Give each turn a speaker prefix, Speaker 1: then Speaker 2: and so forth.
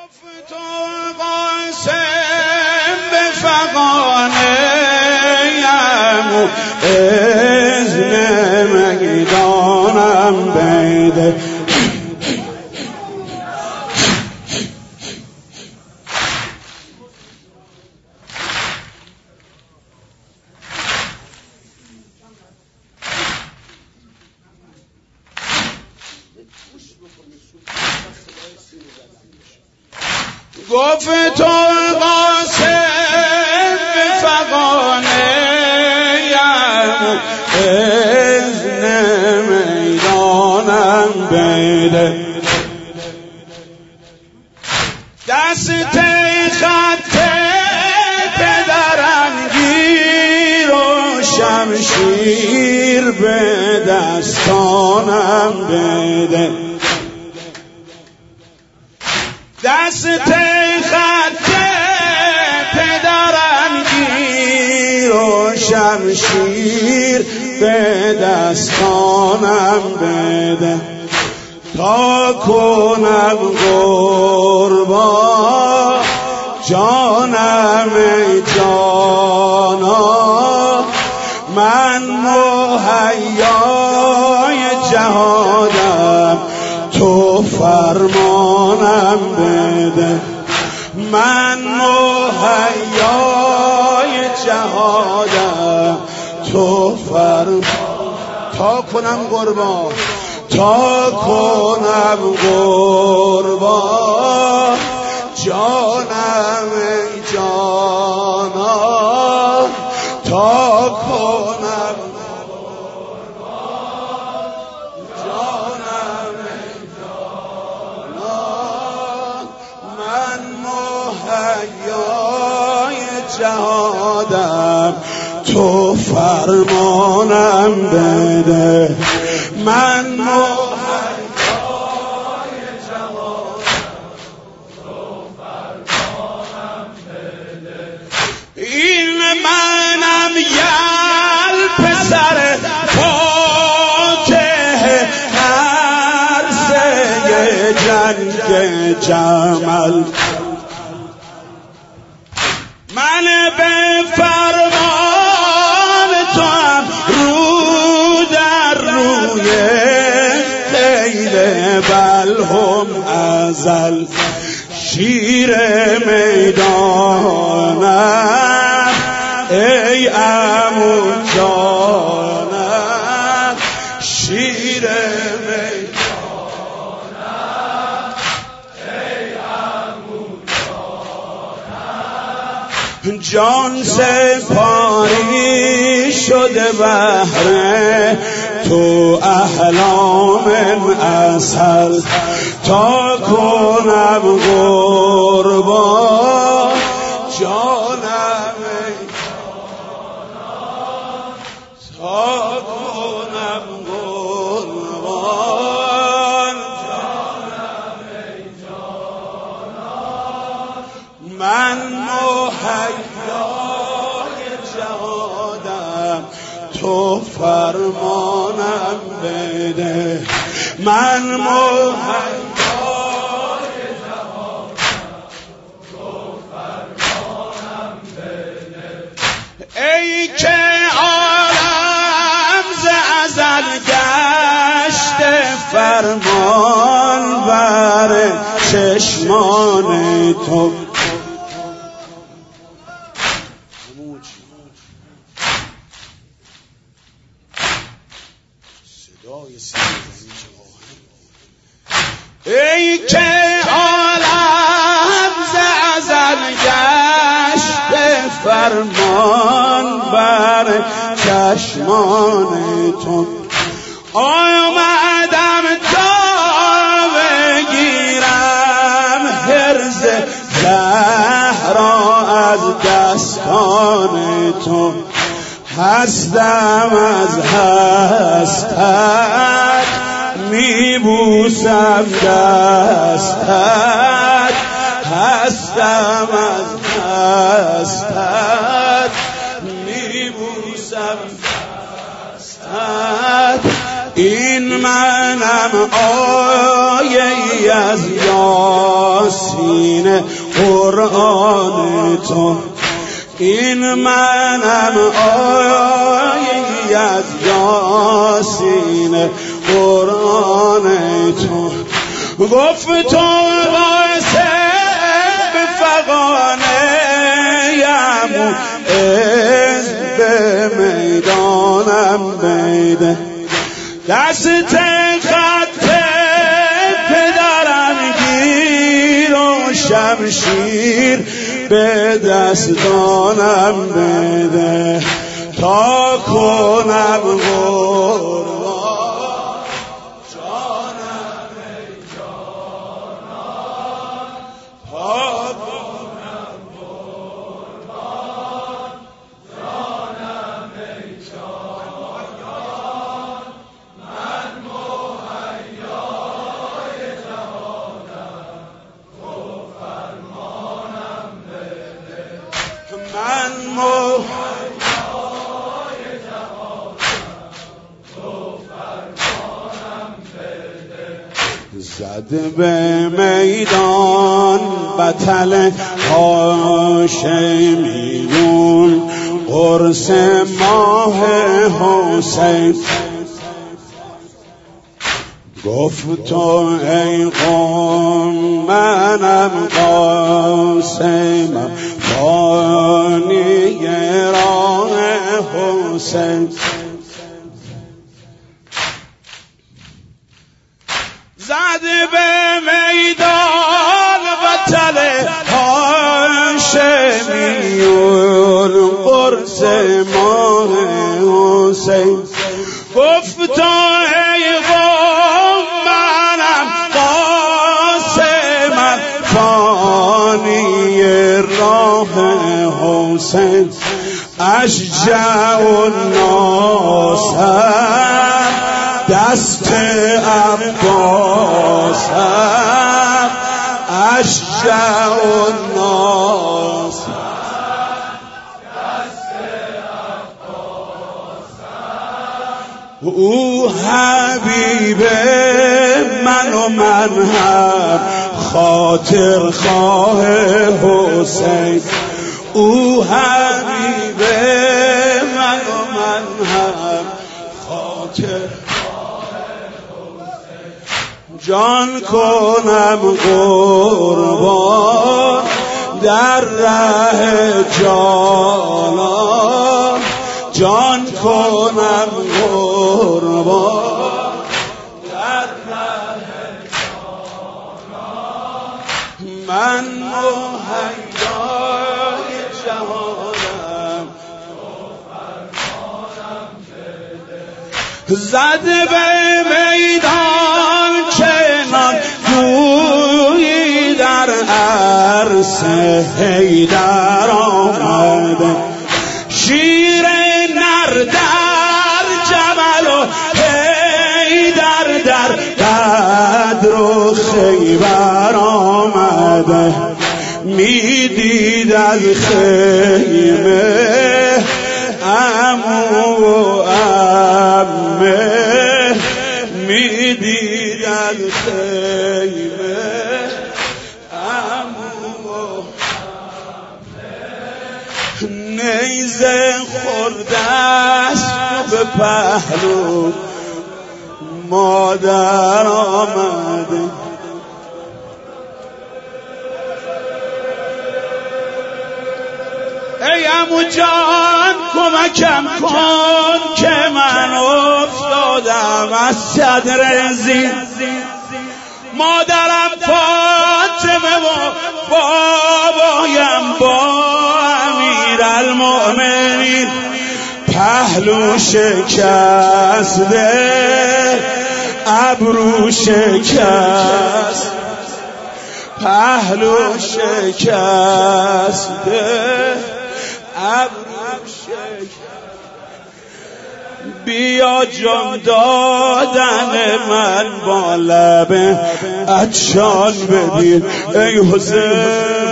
Speaker 1: گفت و قاسم به فغانیم اذن میدانم بیده گفت و قاسم به فغانیم اذن میدانم بیده دست خط پدرم گیر و شمشیر به دستانم بده دست خط پدرم گیر و شمشیر به دستانم بده تا کنم قربان جانم ای جانا من مهیای جهادم تو فرمانم بده من مهیای جهادم تو تا کنم قربان تا کنم قربان جانم ای جانا تا کنم جانم ای جانا من مهیای جهادم تو فرمانم بده من مهیای جهادم تو فرمانم بده این منم یل پسر فاتح عرصه جنگ جمل من به فرمان تو رو در روی خیل بلهم ازل شیر میدانم ای عمو جانم شیر میدانم ای عمو جانم جان سپاری شده بهره تو احلام اصل تا کنم قربان جانم ای جانم تا کنم قربان جانم ای جانم من مهیای جهادم تو فرمانم بده من مهیای جهادم تو فرمانم بده ای که عالم ز ازل گشت فرمان بر چشمان تو ای که عالم ز ازل گشت فرمان بر چشمان تو آمدم تا بگیرم حرز زهرا از دستان تو هستم از هستت میبوسم دستت هستم از هستت میبوسم دستت این منم آیه ای از یاسین سینه قرآن تو. این منم آیه از یاسین قرآن تو. گفت تو قاسم به فغانه یمون از به میدانم بیده. دست خط پدرم گیر و شمشیر به دستانم بده تا کنم قربان جانم ای جانان، تا کنم قربان جانم ای جانان. من مهیای جهانم، تو فرمانم بده. من مهیای جهانم، تو فرمانم بده. زد به میدان بطل هاشمیون قرص ماه حسین. گفت تو ای قوم منم قاسمم بانی راه حسین. زد به میدان بطل هاشمیون قرص ماه حسین. گفت تو ای قوم منم قاسمم فانی راه حسین. اشجع الناسم دست عباسم. اشجع الناسم او حبیب من و من هم خاطر خواه حسین. او حبیب من و من هم خاطر خواه حسین. جان کنم قربان در ره جانان. جان کنم قربان در ره جانان. من مهیای جهانم، تو فرمانم بده. زد به میدان چنان جویی در عرصه حیدر آمده. شیر نر در جمل و حیدر در بدر و خیبر آمده. میدید از خیمه عمو و عمه. میدید از خیمه عمو و نیزه خورده است به پهلو مادر آمده. ای عمو جان کمکم کن که من افتادم از صدر زین. مادرم فاطمه و بابایم با امیرالمؤمنین پهلو شکسته ابرو شکست. پهلو شکسته ابرو شکست. بیا جان دادن من با لب عطشان ببین ای حسین.